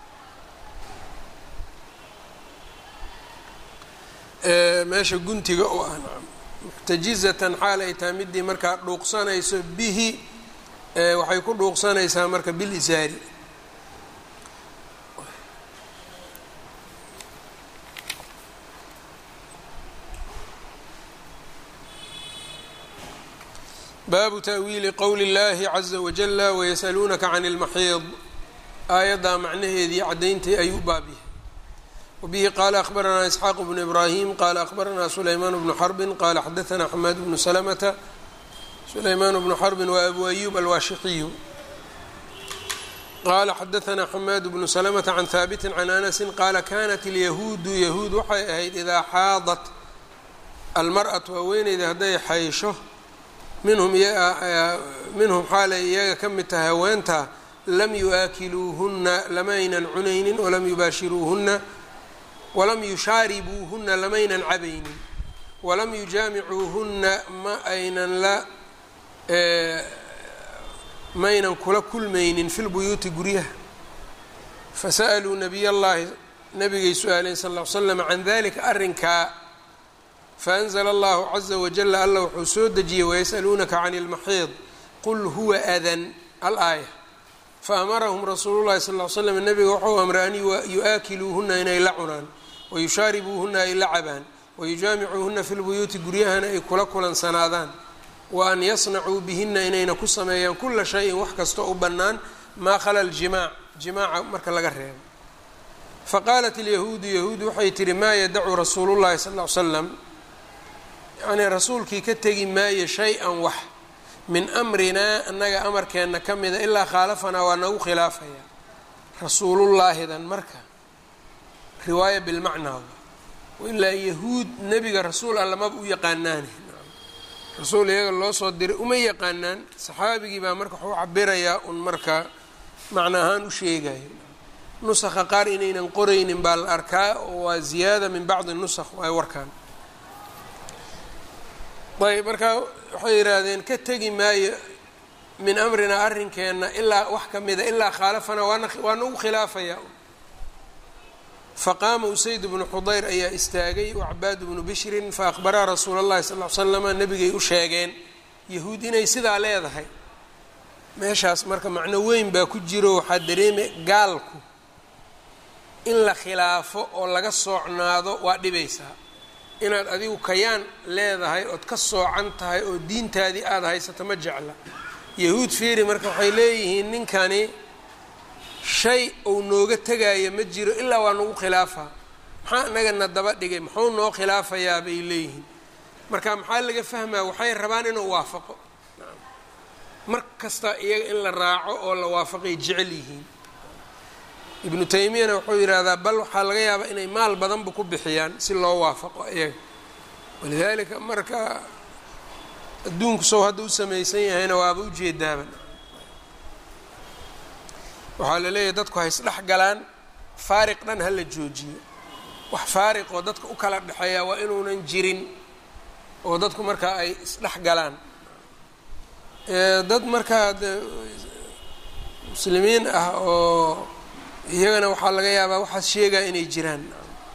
meesha guntiga u ah muxtajizatan xaal ay tahay midii markaa dhuuqsanayso bihi waxay ku dhuuqsanaysaa marka bilisaari. baabu ta'wiili qowli اllahi caza wajala wayasaluunaka can اlmaxiid aayaddaa macnaheedii caddayntii ayuu baab yahay. wabihi qaala akhbaranaa isxaaq bnu ibraahim qaala akhbaranaa sulaymaan bnu xarbin qaala xadaanaa xamaad bnu salamata sulaymaan bnu xarbin wa abu ayub alwaashixiyu qaala xadaanaa xamaad bnu salamata can haabitin can anasin qaala kanat ilyahuudu yahuud waxay ahayd idaa xaadat almar'atu haweeneyda hadday xaysho minhum xaalay iyaga ka mid tahay haweenta lam yuaakiluuhunna lamaynan cunaynin walam yubaashiruuhunna walam yushaaribuuhunna lamaynan cabaynin walam yujaamicuuhunna maynan kula kulmaynin fi lbuyuuti guryaha. fasa'aluu nabiy llahi nabigay su-aaleen sal ll ly slam can dalika arrinkaa faأnzla allahu caza wajala alla wuxuu soo dejiyey wayasaluunaka can اlmaxiid qul huwa adan alaaya faamarahum rasuulu llahi sal ly slam nabiga wuxuu amray an yu-aakiluuhuna inay la cunaan wayushaaribuuhuna ay la cabaan wayujaamicuuhuna fi lbuyuuti guryahana ay kula kulansanaadaan wa an yasnacuu bihina inayna ku sameeyaan kula shayin wax kastoo u bannaan maa khala ljimaac jimaaca marka laga reebo. faqaalat ilyahuudu yahuud waxay tihi maa yadacu rasuulu llahi sal ly slam yacnii rasuulkii ka tegi maayo shay-an wax min amrinaa annaga amarkeenna ka mida ilaa khaalafanaa waa nagu khilaafayaa. rasuulullaahidan marka riwaaya bilmacnaa ilaa yahuud nebiga rasuul allamaba u yaqaanaane rasuul iyaga loo soo diray uma yaqaanaan. saxaabigii baa marka waxuu cabirayaa un marka macna ahaan u sheegayo. nusakha qaar inaynan qoraynin baa la arkaa oo waa ziyaada min bacdi nusakh ay warkaan. ayb marka waxay yidhaahdeen ka tegi maayo min amrinaa arrinkeenna ilaa wax ka mida ilaa khaalafanaa waa nagu khilaafaya. faqaama usayd bnu xudayr ayaa istaagay wacabaad bnu bishrin faaqbaraa rasuula اllahi sal l slama nabigay u sheegeen yahuud inay sidaa leedahay. meeshaas marka macno weyn baa ku jiro waxaa dareemay gaalku in la khilaafo oo laga soocnaado waa dhibaysaa inaad adigu kayaan leedahay ood ka soocan tahay oo diintaadii aada haysato ma jecla. yahuud fiiri marka waxay leeyihiin ninkani shay uu nooga tegaya ma jiro ilaa waa nagu khilaafaa, maxaa inagana daba dhigay, muxuu noo khilaafayaa bay leeyihiin. marka maxaa laga fahmaa, waxay rabaan inuu waafaqo mar kasta iyaga in la raaco oo la waafaqay jecel yihiin. ibnu taymiyana wuxuu yidhaahdaa bal waxaa laga yaabaa inay maal badanba ku bixiyaan si loo waafaqo iyaga. walidaalika marka adduunku sow hadda u samaysan yahayna waaba ujeedaaban. waxaa la leeyahay dadku ha isdhex galaan, faariq dhan ha la joojiyo. wax faariq oo dadka u kala dhexeeya waa inuunan jirin oo dadku markaa ay isdhex galaan. dad markaa muslimiin ah oo iyagana waxaa laga yaabaa waxaas sheegaya inay jiraan.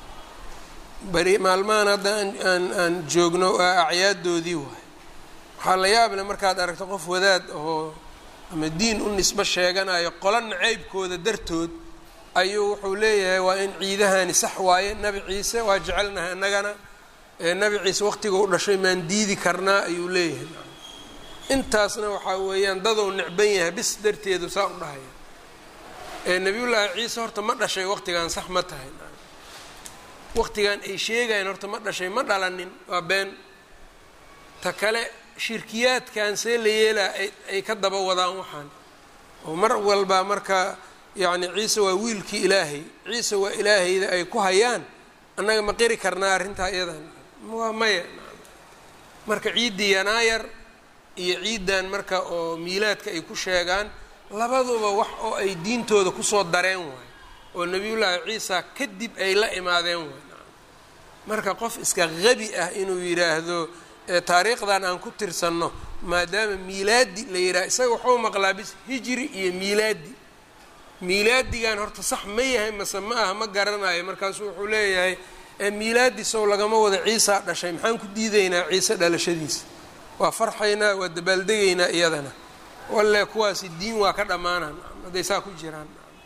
bari maalmahan hadda aan joogno acyaaddoodii waay. waxaa la yaable markaad aragto qof wadaad oo ama diin u nisbo sheeganayo qola nacaybkooda dartood ayuu wuxuu leeyahay waa in ciidahani sax waaye, nebi ciise waa jecelnahay annagana, nebi ciise waqtiga u dhashay maan diidi karnaa ayuu leeyahay. intaasna waxaa weeyaan dadou necban yahay bis darteedu saa u dhahaya. nebiyullaahi ciise horta ma dhashay waqtigan sax ma tahay, waqtigan ay sheegayaan horta ma dhashay ma dhalanin, waa been. ta kale shirkiyaadkan see la yeelaa ay ka daba wadaan waxaan oo mar walba marka yacni ciise waa wiilkii ilaahay, ciise waa ilaahayda ay ku hayaan, annaga ma qiri karnaa arrintaa iyadan waa maya. marka ciiddii yanaayar iyo ciiddan marka oo miilaadka ay ku sheegaan labaduba wax oo ay diintooda kusoo dareen waay oo nebiyullaahi ciisa kadib ay la imaadeen waay. marka qof iska qabi ah inuu yidhaahdo taariikhdan aan ku tirsanno maadaama miilaadi la yidhaha, isaga wuxuu maqlaa bis hijri iyo miilaadi. miilaadigan horta sax ma yahay mase ma aha ma garanayo. markaasu wuxuu leeyahay miilaadi sow lagama wada ciisaa dhashay, maxaan ku diidaynaa ciise dhalashadiisa, waa farxaynaa waa dabaaldegaynaa iyadana. walle kuwaasi diin waa ka dhammaanaan hadday saa ku jiraan.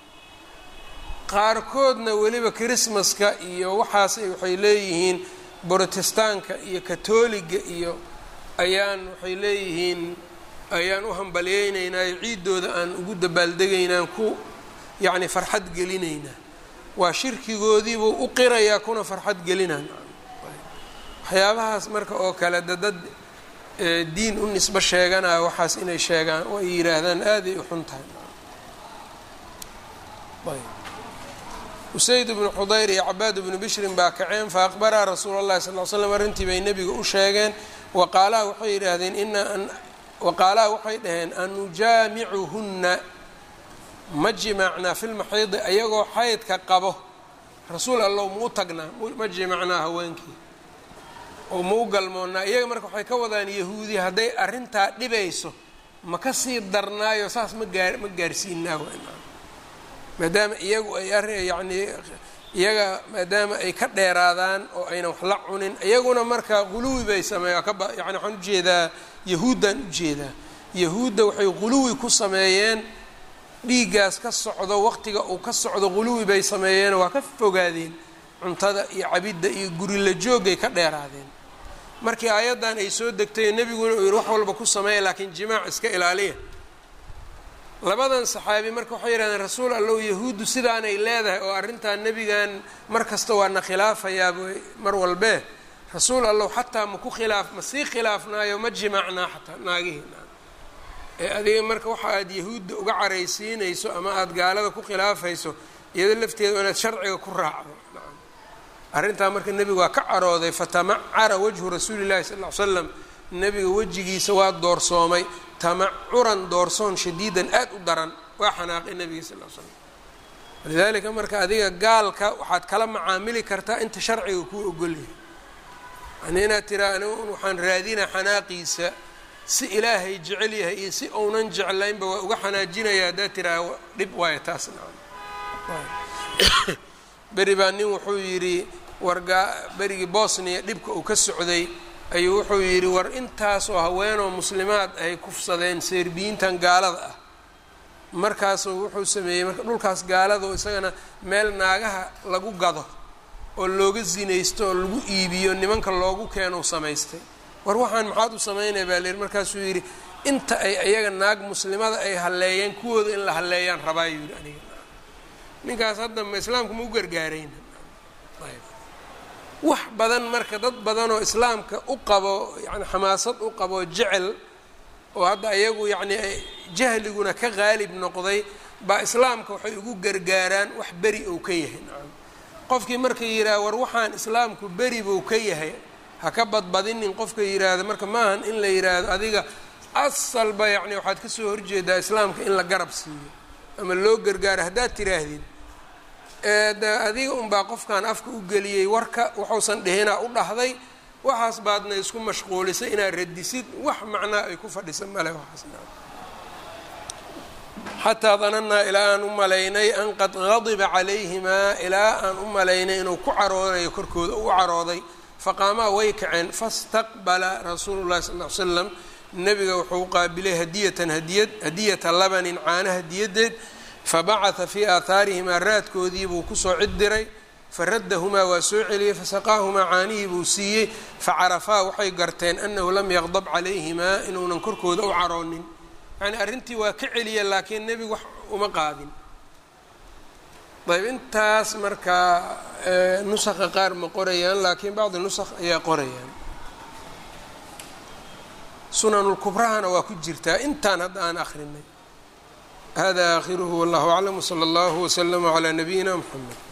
qaarkoodna weliba christmaska iyo waxaas waxay leeyihiin brotestaanka iyo katoliga iyo waxay leeyihiin ayaan u hambalyeynaynaa, ciiddooda aan ugu dabaaldegaynaan ku yacni farxad gelinaynaa. waa shirkigoodiibuu u qirayaa kuna farxad gelinaan. waxyaabahaas marka oo kale dad diin u nisbo sheeganaya waxaas inay sheegaan oo ay yidhaahdaan aaday u xun tahay. usayd bnu xudayr iyo cabaad bnu bishrin baa kaceen fa aqbaraa rasuula اllahi sal l slam arrintii bay nebiga u sheegeen. waqaalaa waxay yidhaahdeen waqaalaa waxay dhaheen anujaamicuhunna ma jimaacnaa fi lmaxiidi, ayagoo xaydka qabo rasuul allow mau tagnaa ma jimacnaa haweenkii oo mau galmoonnaa. iyaga marka waxay ka wadaan yahuudi hadday arrintaa dhibayso ma ka sii darnaayo saas ma gaarsiinaa maadaama iyagu ay yacnii iyaga maadaama ay ka dheeraadaan oo aynan wax la cunin, iyaguna marka quluwi bay sameeyaan yani waxaan ujeedaa yahuuddaan ujeedaa. yahuudda waxay quluwi ku sameeyeen dhiiggaas ka socdo waqtiga uu ka socdo quluwi bay sameeyeen, waa ka fogaadeen cuntada iyo cabidda iyo guri la joogay ka dheeraadeen. markii aayaddan ay soo degtay nebiguna uu yidhi wax walba ku sameeya laakiin jimaac iska ilaaliya. labadan saxaabi marka waxay yidhahdeen rasuul allow yahuuddu sidaanay leedahay oo arrintan nebigan mar kasta waa na khilaafayaaba mar walbee, rasuul allow xataa ma sii khilaafnaayo ma jimaacnaa xataa naagihii. adiga marka waxa aad yahuudda uga caraysiinayso ama aada gaalada ku khilaafayso iyado lafteeda inaad sharciga ku raacdo. arrintaa marka nebigu waa ka carooday, fatamacara wajhu rasuuli llahi sal l slam, nebiga wejigiisa waa doorsoomay tamacuran doorsoon shadiidan aad u daran, waa xanaaqay nebiga sal l slam. walidaalika marka adiga gaalka waxaad kala macaamili kartaa inta sharciga kuu ogolyahay. yani inaad tiraa anigu waxaan raadinaa xanaaqiisa si ilaahay jecel yahay iyo si uunan jeclaynba waa uga xanaajinaya haddaad tiraa dhib waayo taasna. beri baa nin wuxuu yidhi berigii bosniya dhibka uu ka socday ayuu wuxuu yidhi war intaasoo haweenoo muslimaad ay kufsadeen serbiyiintan gaalada ah. markaasuu wuxuu sameeyey marka dhulkaas gaalada oo isagana meel naagaha lagu gado oo looga zinaysto oo lagu iibiyo nimanka loogu keeno samaystay. war waxaan maxaad u samaynaya baa layidhi. markaasuu yidhi inta ay ayaga naag muslimada ay halleeyeen kuwooda in la halleeyaan rabaa yuu yidhi aniga. ninkaas hadda islaamka ma u gargaarayna. wax badan marka dad badanoo islaamka u qabo yani xamaasad u qabo jecel oo hadda ayagu yacni jahliguna ka qaalib noqday baa islaamka waxay ugu gargaaraan wax beri ou ka yahay. qofkii marka yidhaha war waxaan islaamku beri buu ka yahay ha ka badbadinin qofka yidhaahda marka maahan in la yidhaahdo adiga asalba yacni waxaad ka soo horjeedaa islaamka in la garab siiyo ama loo gargaaro haddaad tiraahdid adiga unbaa qofkan afka u geliyey warka waxuusan dhihinaa u dhahday waxaas baadna isku mashquulisay inaad radisid wax macnaa ay ku fadhisa male waxaasna. xataa danannaa ilaa aan u malaynay an qad gadiba calayhimaa ilaa aan u malaynay inuu ku caroodayo korkooda u carooday. faqaamaa way kaceen fastaqbala rasuulu llahi sal ll ly slam nebiga wuxuu qaabilay hadiyata labanin caana hadiyadeed. fabacata fii aahaarihimaa raadkoodii buu kusoo cid diray. faraddahumaa waa soo celiyey fasaqaahumaa caanihii buu siiyey. facarafaa waxay garteen annahu lam yaqdab calayhimaa inuunan korkooda u caroonin. yani arrintii waa ka celiya laakiin nebigu wax uma qaadin. ayb intaas markaa nusakha qaar ma qorayaan laakiin bacdi nusakh ayaa qorayaan. sunanulkubrahana waa ku jirtaa intaan hadda aan akrinay. hada aakhiruhu wallahu aclam wsala allahu wslama calaa nabiyina mxamed.